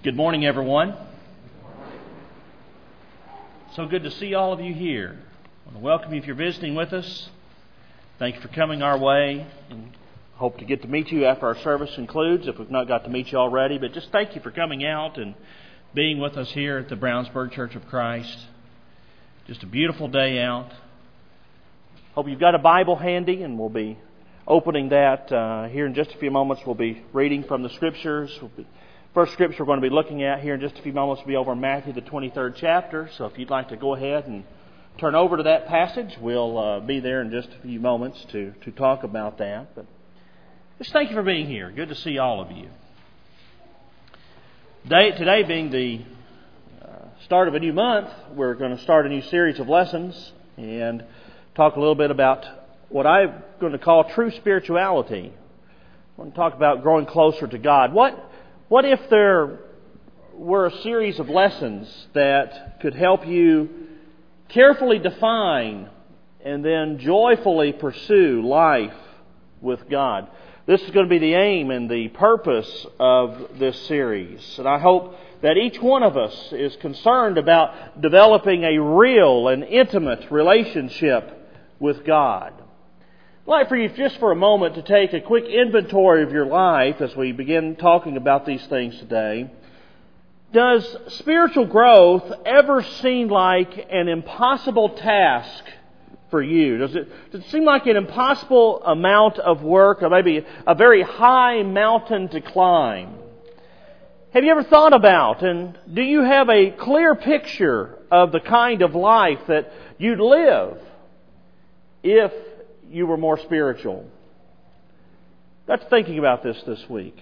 Good morning, everyone. So good to see all of you here. I want to welcome you if you're visiting with us. Thank you for coming our way, and hope to get to meet you after our service concludes, if we've not got to meet you already. But just thank you for coming out and being with us here at the Brownsburg Church of Christ. Just a beautiful day out. Hope you've got a Bible handy, and we'll be opening that here in just a few moments. We'll be reading from the Scriptures. First Scripture we're going to be looking at here in just a few moments will be over in Matthew, the 23rd chapter. So if you'd like to go ahead and turn over to that passage, we'll be there in just a few moments to talk about that. But just thank you for being here. Good to see all of you. Today being the start of a new month, we're going to start a new series of lessons and talk a little bit about what I'm going to call true spirituality. I want to talk about growing closer to God. What if there were a series of lessons that could help you carefully define and then joyfully pursue life with God? This is going to be the aim and the purpose of this series. And I hope that each one of us is concerned about developing a real and intimate relationship with God. I'd like for you just for a moment to take a quick inventory of your life as we begin talking about these things today. Does spiritual growth ever seem like an impossible task for you? Does it seem like an impossible amount of work, or maybe a very high mountain to climb? Have you ever thought about, and do you have a clear picture of the kind of life that you'd live if you were more spiritual? Got thinking about this week.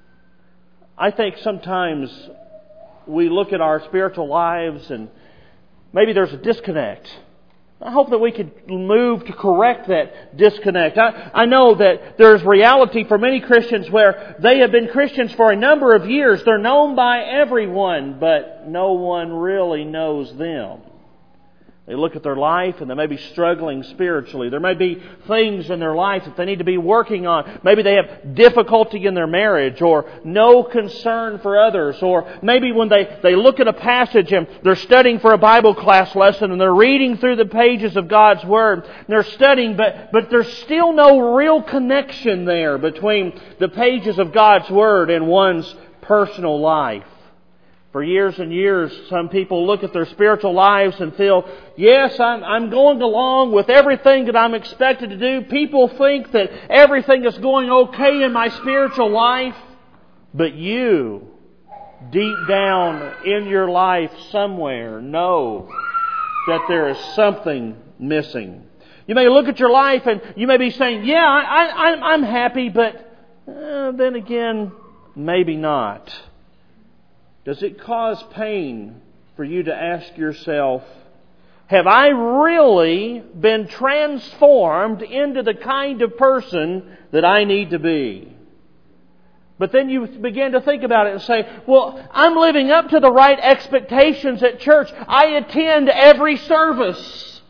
I think sometimes we look at our spiritual lives and maybe there's a disconnect. I hope that we could move to correct that disconnect. I know that there's reality for many Christians where they have been Christians for a number of years. They're known by everyone, but no one really knows them. They look at their life and they may be struggling spiritually. There may be things in their life that they need to be working on. Maybe they have difficulty in their marriage or no concern for others. Or maybe when they look at a passage and they're studying for a Bible class lesson and they're reading through the pages of God's Word and they're studying, but there's still no real connection there between the pages of God's Word and one's personal life. For years and years, some people look at their spiritual lives and feel, yes, I'm going along with everything that I'm expected to do. People think that everything is going okay in my spiritual life. But you, deep down in your life somewhere, know that there is something missing. You may look at your life and you may be saying, yeah, I'm happy, but then again, maybe not. Does it cause pain for you to ask yourself, have I really been transformed into the kind of person that I need to be? But then you begin to think about it and say, well, I'm living up to the right expectations at church. I attend every service.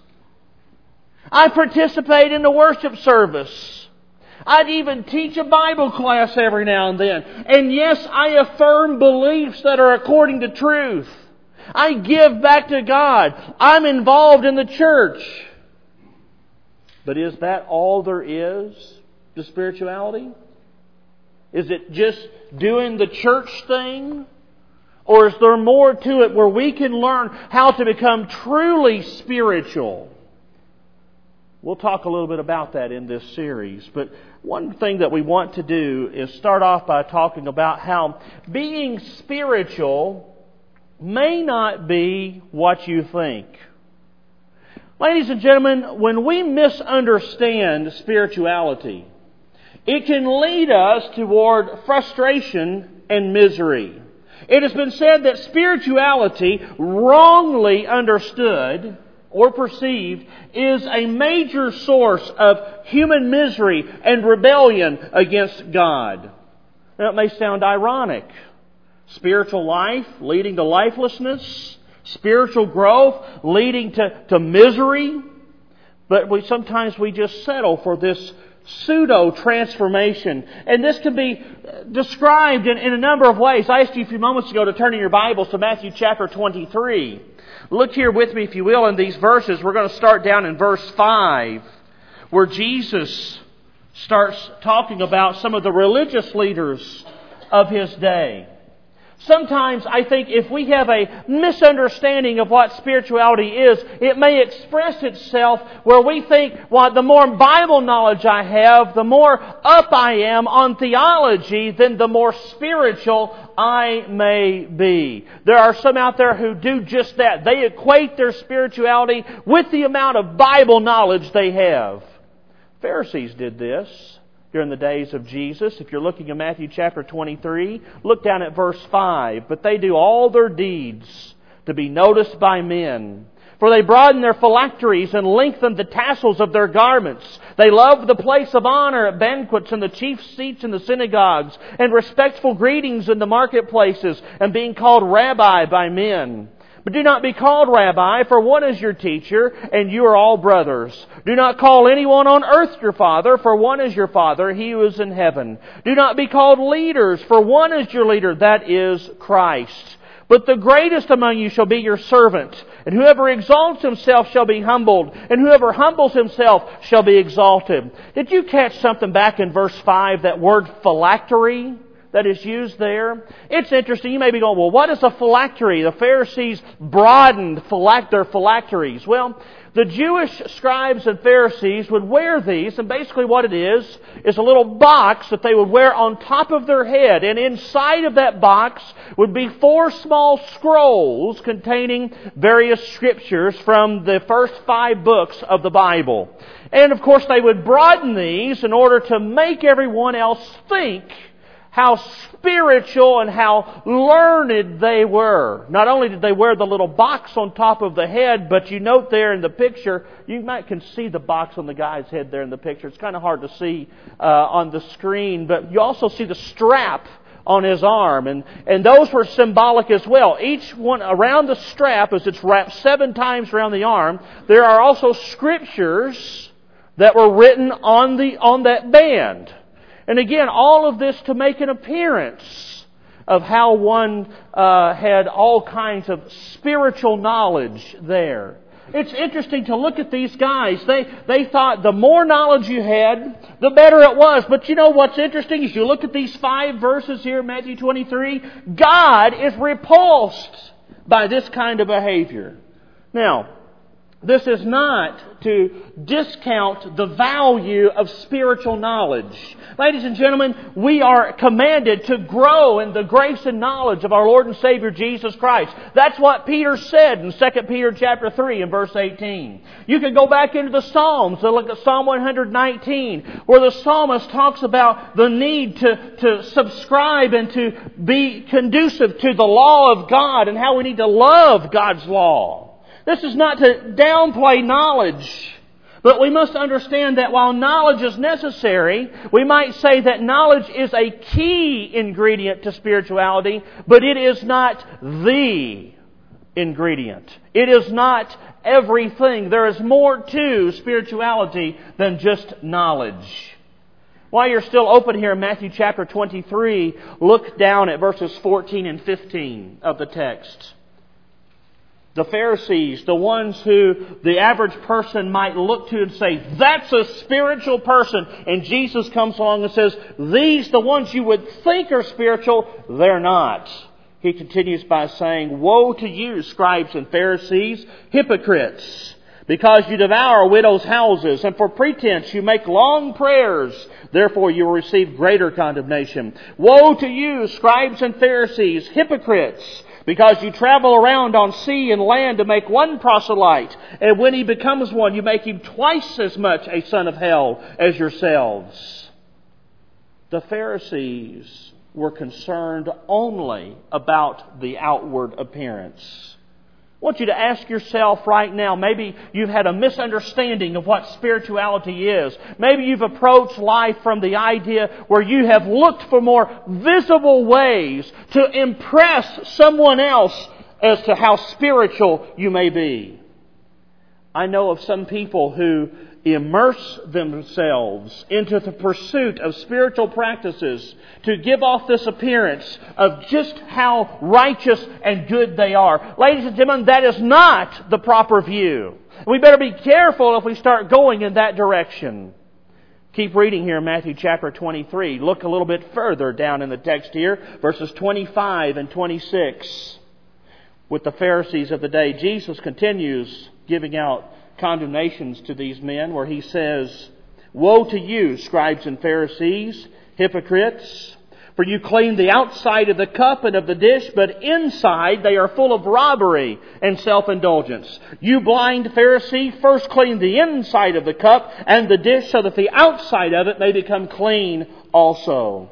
I participate in the worship service. I'd even teach a Bible class every now and then. And yes, I affirm beliefs that are according to truth. I give back to God. I'm involved in the church. But is that all there is to spirituality? Is it just doing the church thing? Or is there more to it where we can learn how to become truly spiritual? We'll talk a little bit about that in this series. But one thing that we want to do is start off by talking about how being spiritual may not be what you think. Ladies and gentlemen, when we misunderstand spirituality, it can lead us toward frustration and misery. It has been said that spirituality, wrongly understood or perceived, is a major source of human misery and rebellion against God. Now, it may sound ironic. Spiritual life leading to lifelessness, spiritual growth leading to misery. But sometimes we just settle for this pseudo-transformation. And this can be described in a number of ways. I asked you a few moments ago to turn in your Bibles to Matthew chapter 23. Look here with me, if you will, in these verses. We're going to start down in verse 5, where Jesus starts talking about some of the religious leaders of His day. Sometimes I think if we have a misunderstanding of what spirituality is, it may express itself where we think, well, the more Bible knowledge I have, the more up I am on theology, then the more spiritual I may be. There are some out there who do just that. They equate their spirituality with the amount of Bible knowledge they have. Pharisees did this during the days of Jesus. If you're looking at Matthew chapter 23, look down at verse 5. But they do all their deeds to be noticed by men. For they broaden their phylacteries and lengthen the tassels of their garments. They love the place of honor at banquets and the chief seats in the synagogues and respectful greetings in the marketplaces and being called rabbi by men. But do not be called rabbi, for one is your teacher, and you are all brothers. Do not call anyone on earth your father, for one is your Father, He who is in heaven. Do not be called leaders, for one is your leader, that is Christ. But the greatest among you shall be your servant. And whoever exalts himself shall be humbled, and whoever humbles himself shall be exalted. Did you catch something back in verse 5, that word phylactery that is used there? It's interesting. You may be going, well, what is a phylactery? The Pharisees broadened their phylacteries. Well, the Jewish scribes and Pharisees would wear these, and basically what it is a little box that they would wear on top of their head. And inside of that box would be 4 small scrolls containing various scriptures from the first 5 books of the Bible. And of course they would broaden these in order to make everyone else think how spiritual and how learned they were. Not only did they wear the little box on top of the head, but you note there in the picture, you can see the box on the guy's head there in the picture. It's kind of hard to see on the screen, but you also see the strap on his arm, and those were symbolic as well. Each one around the strap, as it's wrapped 7 times around the arm, there are also scriptures that were written on that band. And again, all of this to make an appearance of how one had all kinds of spiritual knowledge there. It's interesting to look at these guys. They thought the more knowledge you had, the better it was. But you know what's interesting is you look at these 5 verses here in Matthew 23, God is repulsed by this kind of behavior. Now, this is not to discount the value of spiritual knowledge. Ladies and gentlemen, we are commanded to grow in the grace and knowledge of our Lord and Savior Jesus Christ. That's what Peter said in 2 Peter chapter 3 and verse 18. You can go back into the Psalms and look at Psalm 119, where the psalmist talks about the need to subscribe and to be conducive to the law of God and how we need to love God's law. This is not to downplay knowledge, but we must understand that while knowledge is necessary, we might say that knowledge is a key ingredient to spirituality, but it is not the ingredient. It is not everything. There is more to spirituality than just knowledge. While you're still open here in Matthew chapter 23, look down at verses 14 and 15 of the text. The Pharisees, the ones who the average person might look to and say, that's a spiritual person. And Jesus comes along and says, these, the ones you would think are spiritual, they're not. He continues by saying, woe to you, scribes and Pharisees, hypocrites, because you devour widows' houses, and for pretense you make long prayers. Therefore you will receive greater condemnation. Woe to you, scribes and Pharisees, hypocrites, because you travel around on sea and land to make one proselyte, and when he becomes one, you make him twice as much a son of hell as yourselves. The Pharisees were concerned only about the outward appearance. I want you to ask yourself right now, maybe you've had a misunderstanding of what spirituality is. Maybe you've approached life from the idea where you have looked for more visible ways to impress someone else as to how spiritual you may be. I know of some people who immerse themselves into the pursuit of spiritual practices to give off this appearance of just how righteous and good they are. Ladies and gentlemen, that is not the proper view. We better be careful if we start going in that direction. Keep reading here in Matthew chapter 23. Look a little bit further down in the text here, verses 25 and 26. With the Pharisees of the day, Jesus continues giving out condemnations to these men where He says, "Woe to you, scribes and Pharisees, hypocrites! For you clean the outside of the cup and of the dish, but inside they are full of robbery and self-indulgence. You blind Pharisee, first clean the inside of the cup and the dish so that the outside of it may become clean also."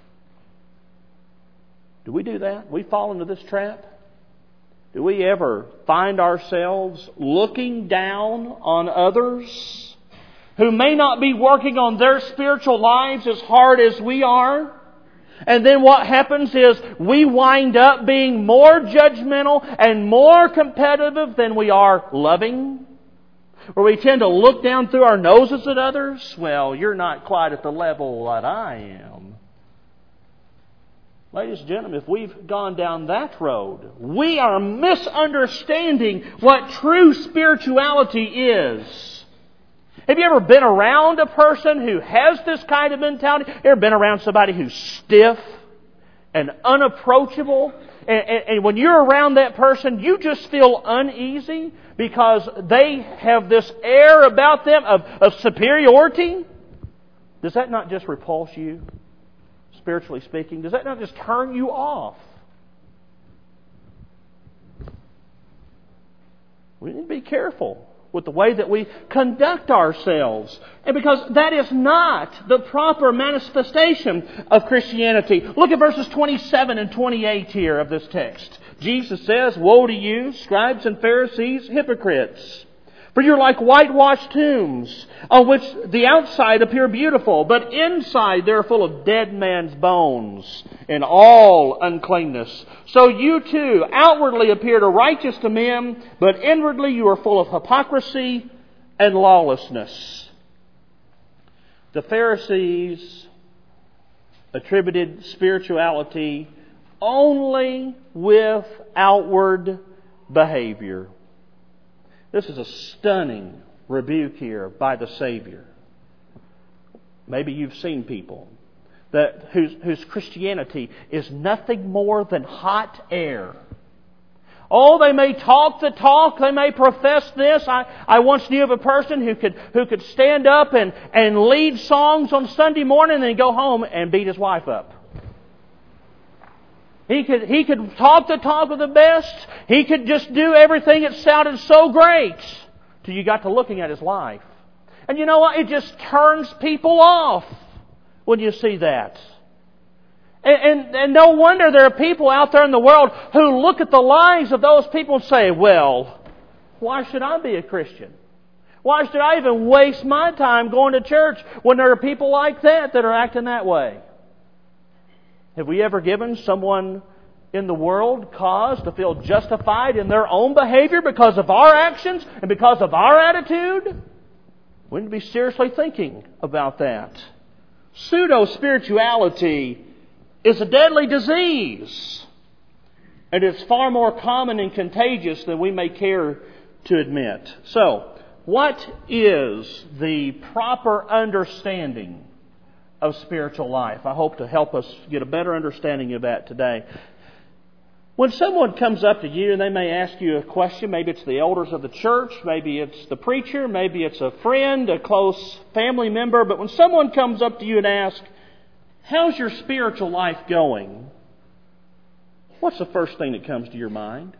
Do we do that? We fall into this trap? Do we ever find ourselves looking down on others who may not be working on their spiritual lives as hard as we are? And then what happens is we wind up being more judgmental and more competitive than we are loving? Where we tend to look down through our noses at others? Well, you're not quite at the level that I am. Ladies and gentlemen, if we've gone down that road, we are misunderstanding what true spirituality is. Have you ever been around a person who has this kind of mentality? Ever been around somebody who's stiff and unapproachable? And when you're around that person, you just feel uneasy because they have this air about them of superiority? Does that not just repulse you? Spiritually speaking, does that not just turn you off? We need to be careful with the way that we conduct ourselves. And because that is not the proper manifestation of Christianity. Look at verses 27 and 28 here of this text. Jesus says, "Woe to you, scribes and Pharisees, hypocrites! For you're like whitewashed tombs, on which the outside appear beautiful, but inside they're full of dead man's bones and all uncleanness. So you too outwardly appear righteous to men, but inwardly you are full of hypocrisy and lawlessness." The Pharisees attributed spirituality only with outward behavior. This is a stunning rebuke here by the Savior. Maybe you've seen people whose Christianity is nothing more than hot air. Oh, they may talk the talk, they may profess this. I once knew of a person who could stand up and lead songs on Sunday morning and then go home and beat his wife up. He could talk the talk of the best. He could just do everything that sounded so great till you got to looking at his life. And you know what? It just turns people off when you see that. And no wonder there are people out there in the world who look at the lives of those people and say, "Well, why should I be a Christian? Why should I even waste my time going to church when there are people like that are acting that way?" Have we ever given someone in the world cause to feel justified in their own behavior because of our actions and because of our attitude? We need to be seriously thinking about that. Pseudo-spirituality is a deadly disease. And it's far more common and contagious than we may care to admit. So, what is the proper understanding of spiritual life? I hope to help us get a better understanding of that today. When someone comes up to you and they may ask you a question, maybe it's the elders of the church, maybe it's the preacher, maybe it's a friend, a close family member, but when someone comes up to you and asks, "How's your spiritual life going?" what's the first thing that comes to your mind?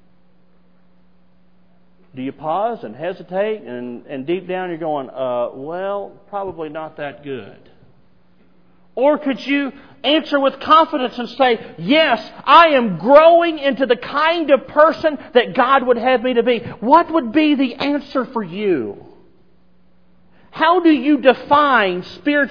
Do you pause and hesitate and deep down you're going, well, probably not that good? Or could you answer with confidence and say, "Yes, I am growing into the kind of person that God would have me to be"? What would be the answer for you? How do you define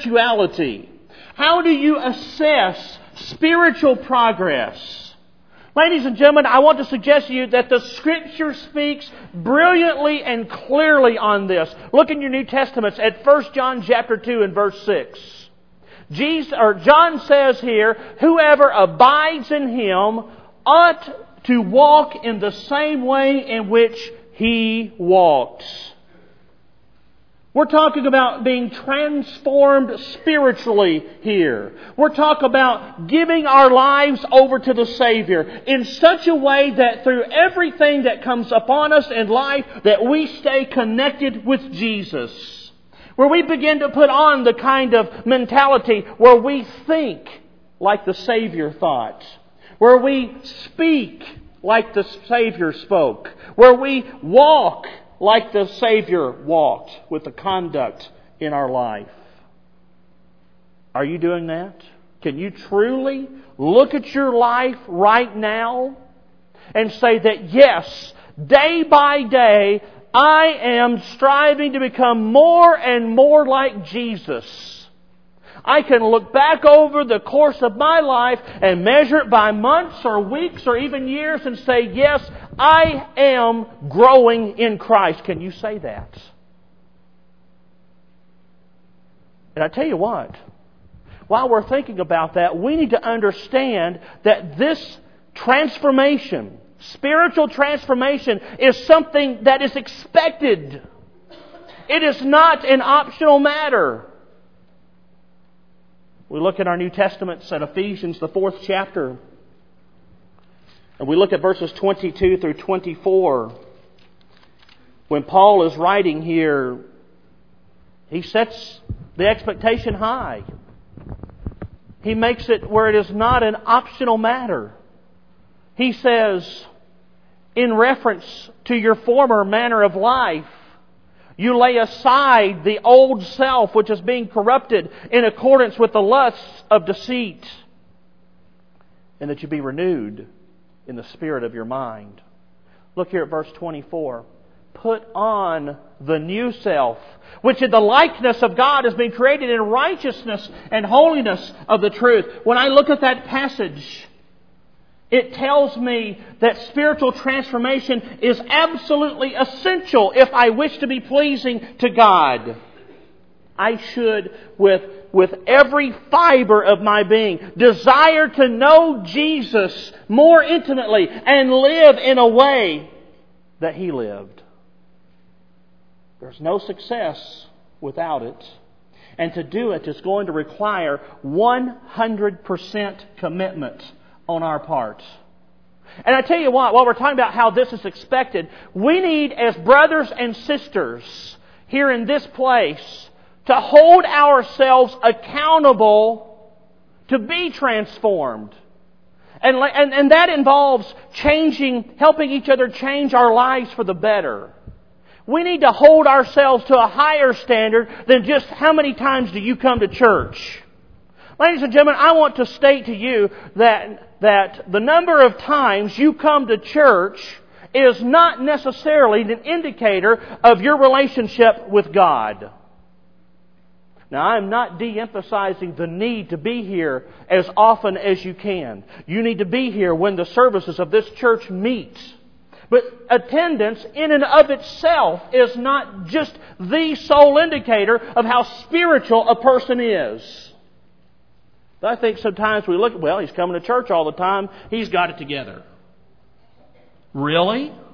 spirituality? How do you assess spiritual progress? Ladies and gentlemen, I want to suggest to you that the Scripture speaks brilliantly and clearly on this. Look in your New Testaments at 1 John chapter 2 and verse 6. John says here, whoever abides in Him ought to walk in the same way in which He walked. We're talking about being transformed spiritually here. We're talking about giving our lives over to the Savior in such a way that through everything that comes upon us in life, that we stay connected with Jesus. Where we begin to put on the kind of mentality where we think like the Savior thought. Where we speak like the Savior spoke. Where we walk like the Savior walked with the conduct in our life. Are you doing that? Can you truly look at your life right now and say that yes, day by day, I am striving to become more and more like Jesus. I can look back over the course of my life and measure it by months or weeks or even years and say, yes, I am growing in Christ. Can you say that? And I tell you what, while we're thinking about that, we need to understand that this transformation, spiritual transformation, is something that is expected. It is not an optional matter. We look at our New Testaments at Ephesians, the 4th chapter, and we look at verses 22 through 24. When Paul is writing here, he sets the expectation high. He makes it where it is not an optional matter. He says, in reference to your former manner of life, you lay aside the old self which is being corrupted in accordance with the lusts of deceit, and that you be renewed in the spirit of your mind. Look here at verse 24. Put on the new self, which in the likeness of God has been created in righteousness and holiness of the truth. When I look at that passage, it tells me that spiritual transformation is absolutely essential if I wish to be pleasing to God. I should, with every fiber of my being, desire to know Jesus more intimately and live in a way that He lived. There's no success without it. And to do it is going to require 100% commitment on our part. And I tell you what, while we're talking about how this is expected, we need, as brothers and sisters here in this place, to hold ourselves accountable to be transformed. And that involves helping each other change our lives for the better. We need to hold ourselves to a higher standard than just how many times do you come to church. Ladies and gentlemen, I want to state to you that the number of times you come to church is not necessarily an indicator of your relationship with God. Now, I'm not de-emphasizing the need to be here as often as you can. You need to be here when the services of this church meet. But attendance in and of itself is not just the sole indicator of how spiritual a person is. I think sometimes we look, well, he's coming to church all the time. He's got it together. Really?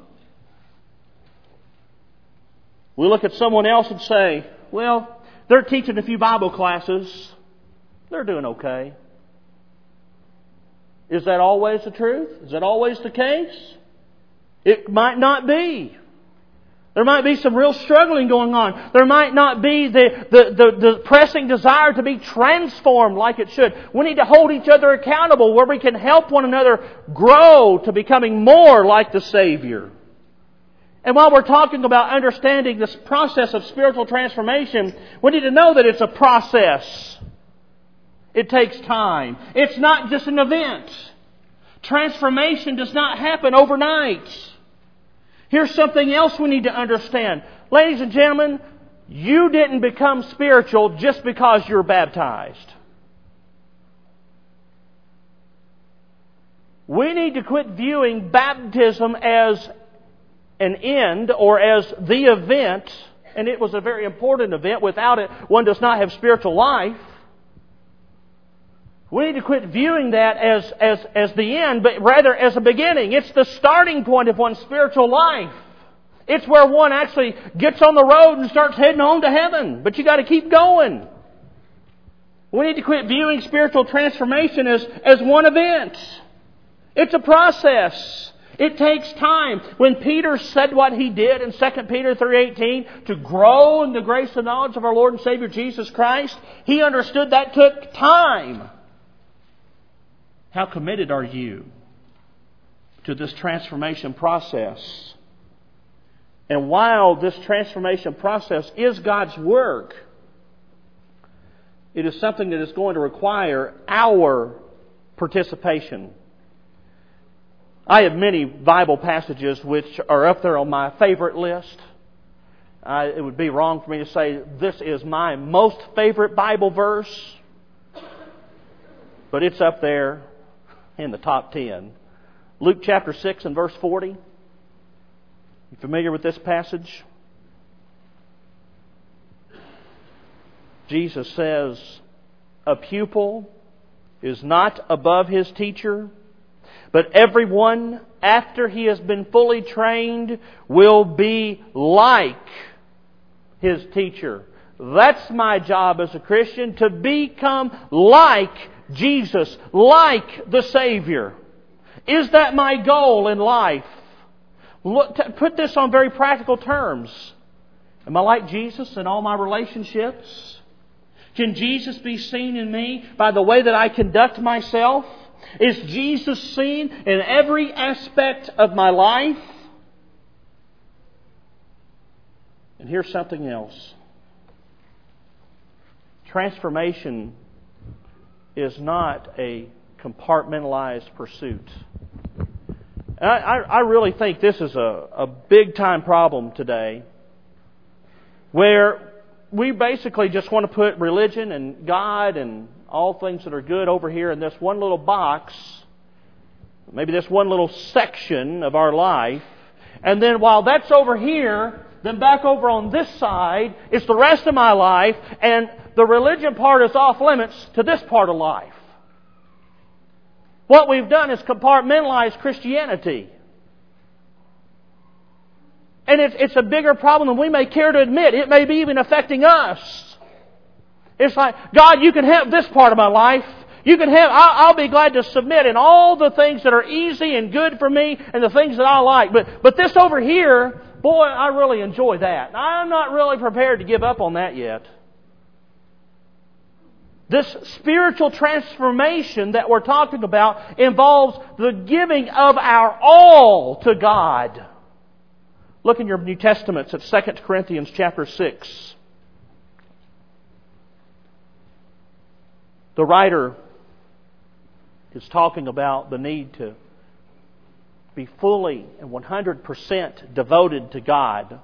We look at someone else and say, well, they're teaching a few Bible classes. They're doing okay. Is that always the truth? Is that always the case? It might not be. There might be some real struggling going on. There might not be the pressing desire to be transformed like it should. We need to hold each other accountable where we can help one another grow to becoming more like the Savior. And while we're talking about understanding this process of spiritual transformation, we need to know that it's a process. It takes time. It's not just an event. Transformation does not happen overnight. Here's something else we need to understand. Ladies and gentlemen, you didn't become spiritual just because you were baptized. We need to quit viewing baptism as an end or as the event, and it was a very important event. Without it, one does not have spiritual life. We need to quit viewing that as the end, but rather as a beginning. It's the starting point of one's spiritual life. It's where one actually gets on the road and starts heading home to heaven. But you got to keep going. We need to quit viewing spiritual transformation as one event. It's a process. It takes time. When Peter said what he did in 2 Peter 3:18 to grow in the grace and knowledge of our Lord and Savior Jesus Christ, he understood that took time. How committed are you to this transformation process? And while this transformation process is God's work, it is something that is going to require our participation. I have many Bible passages which are up there on my favorite list. It would be wrong for me to say this is my most favorite Bible verse, but it's up there in the top 10. Luke chapter 6 and verse 40. You familiar with this passage? Jesus says, "A pupil is not above his teacher, but everyone, after he has been fully trained, will be like his teacher." That's my job as a Christian, to become like Jesus, like the Savior. Is that my goal in life? Put this on very practical terms. Am I like Jesus in all my relationships? Can Jesus be seen in me by the way that I conduct myself? Is Jesus seen in every aspect of my life? And here's something else. Transformation is not a compartmentalized pursuit. And I really think this is a big time problem today, where we basically just want to put religion and God and all things that are good over here in this one little box, maybe this one little section of our life, and then while that's over here, then back over on this side, it's the rest of my life, and the religion part is off limits to this part of life. What we've done is compartmentalize Christianity. And it's a bigger problem than we may care to admit. It may be even affecting us. It's like, God, you can have this part of my life. You can have, I'll be glad to submit in all the things that are easy and good for me and the things that I like. But this over here, boy, I really enjoy that. I'm not really prepared to give up on that yet. This spiritual transformation that we're talking about involves the giving of our all to God. Look in your New Testaments at 2 Corinthians chapter 6. The writer is talking about the need to be fully and 100% devoted to God.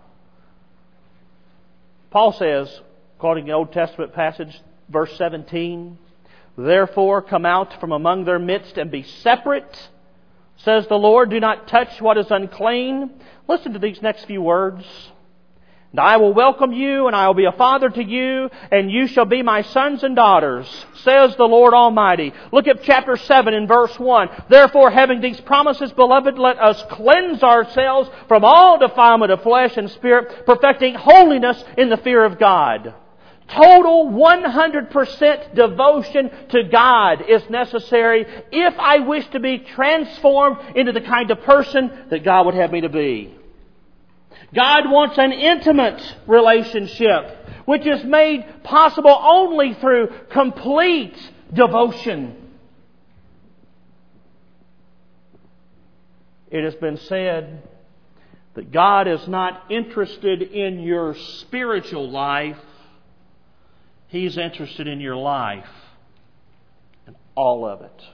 Paul says, quoting the Old Testament passage, verse 17, "Therefore come out from among their midst and be separate, says the Lord. Do not touch what is unclean." Listen to these next few words. "And I will welcome you, and I will be a father to you, and you shall be my sons and daughters, says the Lord Almighty." Look at chapter 7 and verse 1. "Therefore, having these promises, beloved, let us cleanse ourselves from all defilement of flesh and spirit, perfecting holiness in the fear of God." Total 100% devotion to God is necessary if I wish to be transformed into the kind of person that God would have me to be. God wants an intimate relationship, which is made possible only through complete devotion. It has been said that God is not interested in your spiritual life. He's interested in your life and all of it.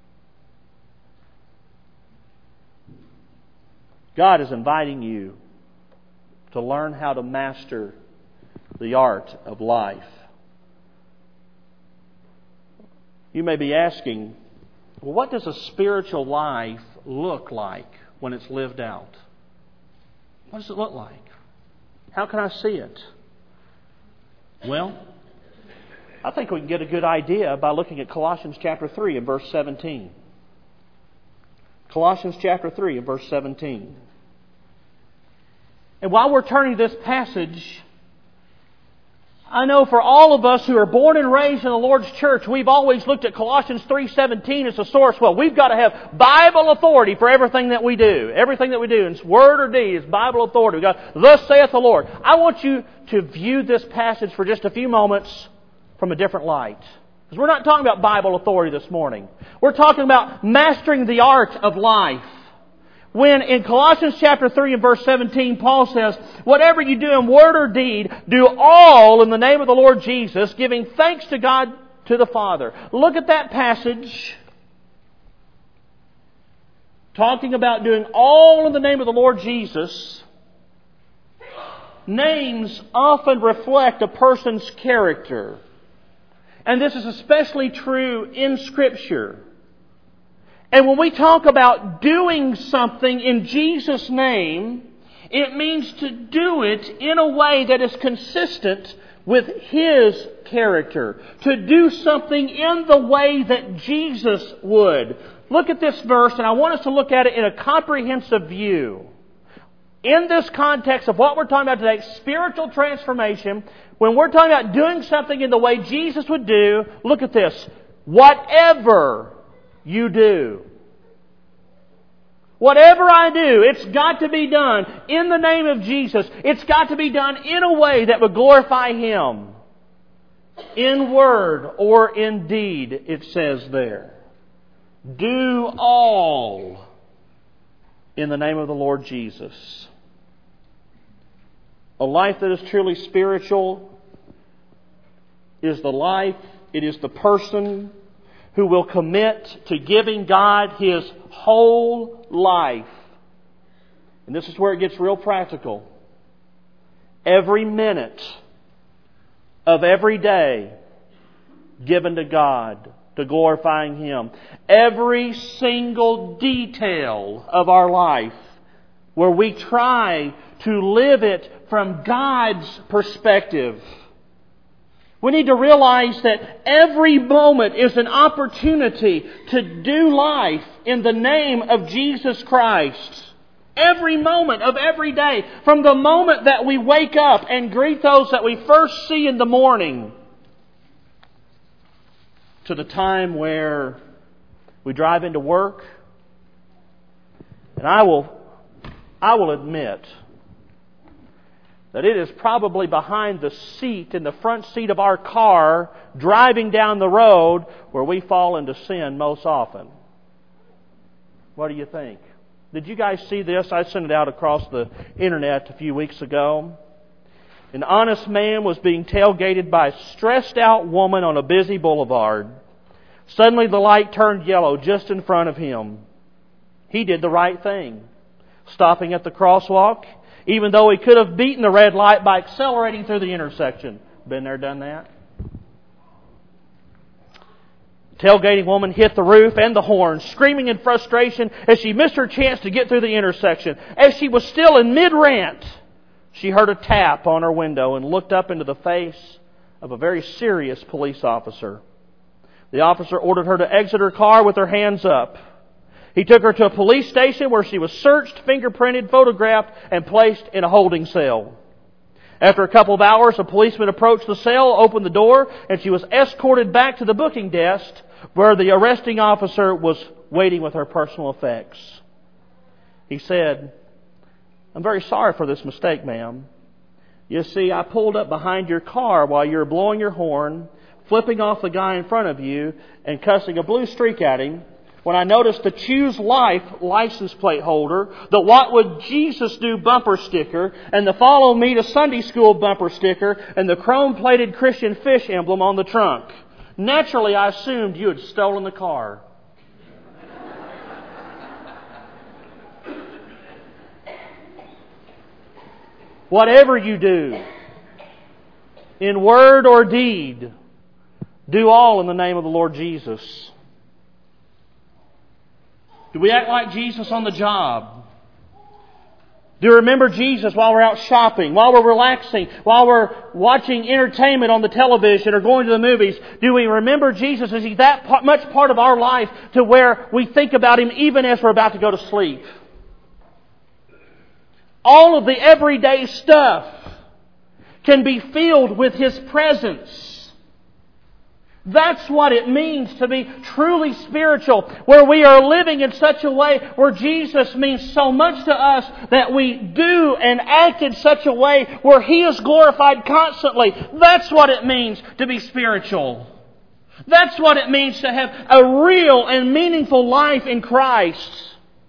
God is inviting you to learn how to master the art of life. You may be asking, Well, what does a spiritual life look like when it's lived out? What does it look like? How can I see it? Well, I think we can get a good idea by looking at Colossians chapter 3 and verse 17. Colossians chapter 3 and verse 17. And while we're turning to this passage, I know for all of us who are born and raised in the Lord's church, we've always looked at Colossians 3:17 as the source. Well, we've got to have Bible authority for everything that we do. Everything that we do, in word or deed, is Bible authority. We've got, thus saith the Lord. I want you to view this passage for just a few moments from a different light. Because we're not talking about Bible authority this morning. We're talking about mastering the art of life. When in Colossians chapter 3 and verse 17, Paul says, whatever you do in word or deed, do all in the name of the Lord Jesus, giving thanks to God, to the Father. Look at that passage. Talking about doing all in the name of the Lord Jesus. Names often reflect a person's character. And this is especially true in Scripture. And when we talk about doing something in Jesus' name, it means to do it in a way that is consistent with His character. To do something in the way that Jesus would. Look at this verse, and I want us to look at it in a comprehensive view. In this context of what we're talking about today, spiritual transformation, when we're talking about doing something in the way Jesus would do, look at this. Whatever you do. Whatever I do, it's got to be done in the name of Jesus. It's got to be done in a way that would glorify Him. In word or in deed, it says there. Do all in the name of the Lord Jesus. A life that is truly spiritual is the life, it is the person who will commit to giving God His whole life. And this is where it gets real practical. Every minute of every day given to God, to glorifying Him. Every single detail of our life where we try to live it from God's perspective. We need to realize that every moment is an opportunity to do life in the name of Jesus Christ. Every moment of every day. From the moment that we wake up and greet those that we first see in the morning, to the time where we drive into work. And I will admit that it is probably behind the seat, in the front seat of our car, driving down the road, where we fall into sin most often. What do you think? Did you guys see this? I sent it out across the internet a few weeks ago. An honest man was being tailgated by a stressed out woman on a busy boulevard. Suddenly the light turned yellow just in front of him. He did the right thing, stopping at the crosswalk, even though he could have beaten the red light by accelerating through the intersection. Been there, done that? The tailgating woman hit the roof and the horn, screaming in frustration as she missed her chance to get through the intersection. As she was still in mid-rant, she heard a tap on her window and looked up into the face of a very serious police officer. The officer ordered her to exit her car with her hands up. He took her to a police station where she was searched, fingerprinted, photographed, and placed in a holding cell. After a couple of hours, a policeman approached the cell, opened the door, and she was escorted back to the booking desk where the arresting officer was waiting with her personal effects. He said, "I'm very sorry for this mistake, ma'am. You see, I pulled up behind your car while you were blowing your horn, flipping off the guy in front of you, and cussing a blue streak at him, when I noticed the Choose Life license plate holder, the What Would Jesus Do bumper sticker, and the Follow Me to Sunday School bumper sticker, and the chrome-plated Christian fish emblem on the trunk. Naturally, I assumed you had stolen the car." Whatever you do, in word or deed, do all in the name of the Lord Jesus. Do we act like Jesus on the job? Do we remember Jesus while we're out shopping, while we're relaxing, while we're watching entertainment on the television or going to the movies? Do we remember Jesus? Is He that much part of our life to where we think about Him even as we're about to go to sleep? All of the everyday stuff can be filled with His presence. That's what it means to be truly spiritual, where we are living in such a way where Jesus means so much to us that we do and act in such a way where He is glorified constantly. That's what it means to be spiritual. That's what it means to have a real and meaningful life in Christ.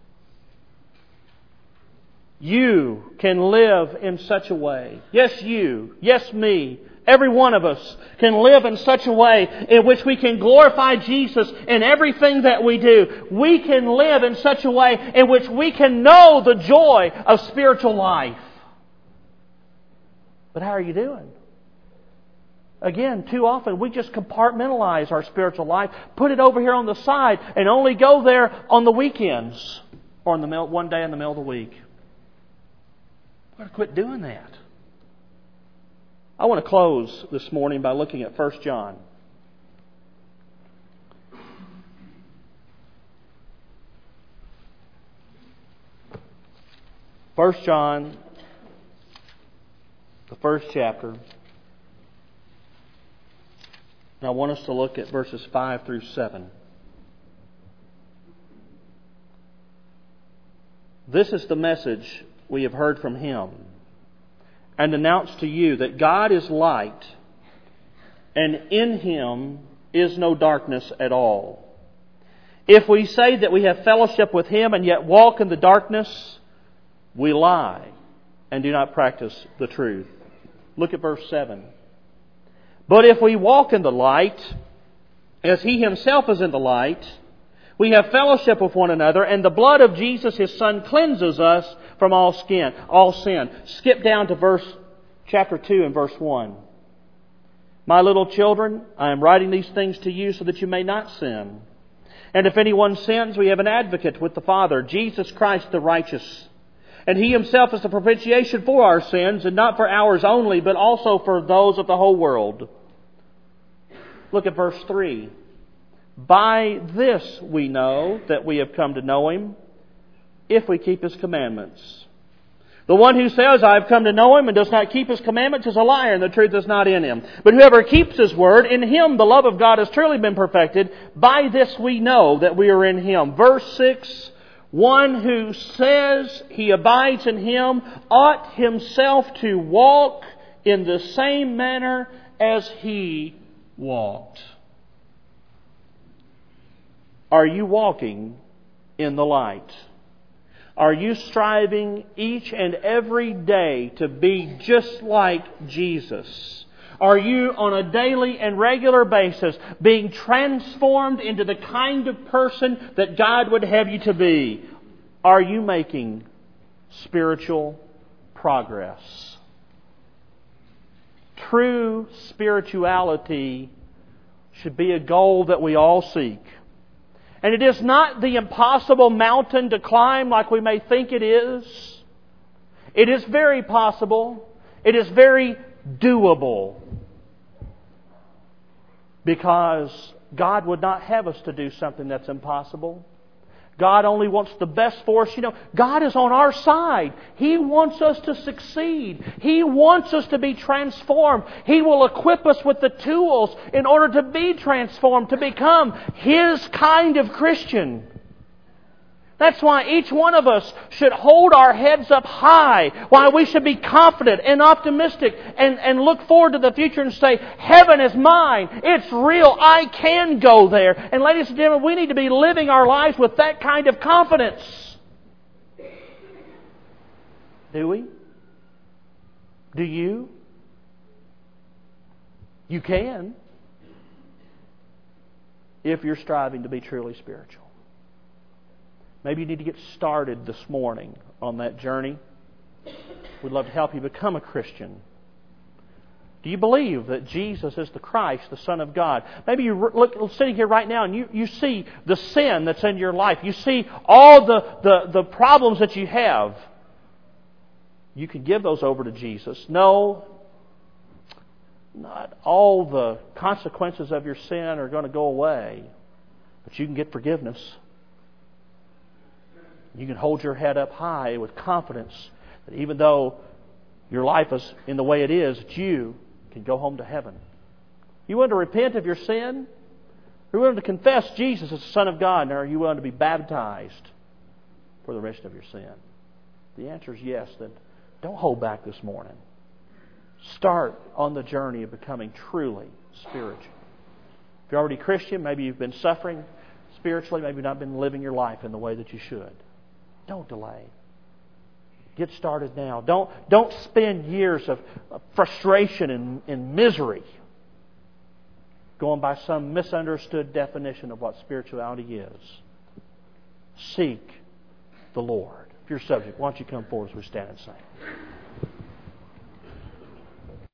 You can live in such a way. Yes, you. Yes, me. Every one of us can live in such a way in which we can glorify Jesus in everything that we do. We can live in such a way in which we can know the joy of spiritual life. But how are you doing? Again, too often we just compartmentalize our spiritual life, put it over here on the side, and only go there on the weekends or one day in the middle of the week. We've got to quit doing that. I want to close this morning by looking at 1 John. 1 John, the first chapter. And I want us to look at verses 5 through 7. This is the message we have heard from Him and announced to you, that God is light, and in Him is no darkness at all. If we say that we have fellowship with Him and yet walk in the darkness, we lie and do not practice the truth. Look at verse 7. But if we walk in the light, as He Himself is in the light, we have fellowship with one another, and the blood of Jesus, His Son, cleanses us from all sin. Skip down to chapter 2 and verse 1. My little children, I am writing these things to you so that you may not sin. And if anyone sins, we have an advocate with the Father, Jesus Christ the righteous. And He Himself is the propitiation for our sins, and not for ours only, but also for those of the whole world. Look at verse 3. By this we know that we have come to know Him, if we keep His commandments. The one who says, I have come to know Him, and does not keep His commandments is a liar, and the truth is not in him. But whoever keeps His word, in him the love of God has truly been perfected. By this we know that we are in Him. Verse 6, one who says he abides in Him ought himself to walk in the same manner as He walked. Are you walking in the light? Are you striving each and every day to be just like Jesus? Are you on a daily and regular basis being transformed into the kind of person that God would have you to be? Are you making spiritual progress? True spirituality should be a goal that we all seek. And it is not the impossible mountain to climb like we may think it is. It is very possible. It is very doable. Because God would not have us to do something that's impossible. God only wants the best for us. You know, God is on our side. He wants us to succeed. He wants us to be transformed. He will equip us with the tools in order to be transformed, to become His kind of Christian. That's why each one of us should hold our heads up high. Why we should be confident and optimistic and look forward to the future and say, heaven is mine. It's real. I can go there. And ladies and gentlemen, we need to be living our lives with that kind of confidence. Do we? Do you? You can. If you're striving to be truly spiritual. Maybe you need to get started this morning on that journey. We'd love to help you become a Christian. Do you believe that Jesus is the Christ, the Son of God? Maybe you're sitting here right now and you see the sin that's in your life. You see all the problems that you have. You can give those over to Jesus. No, not all the consequences of your sin are going to go away. But you can get forgiveness. You can hold your head up high with confidence that even though your life is in the way it is, that you can go home to heaven. You want to repent of your sin? Are you willing to confess Jesus as the Son of God? And are you willing to be baptized for the rest of your sin? The answer is yes. Then don't hold back this morning. Start on the journey of becoming truly spiritual. If you're already a Christian, maybe you've been suffering spiritually, maybe you've not been living your life in the way that you should. Don't delay. Get started now. Don't spend years of frustration and misery going by some misunderstood definition of what spirituality is. Seek the Lord. If you're subject, why don't you come forward as we stand and sing.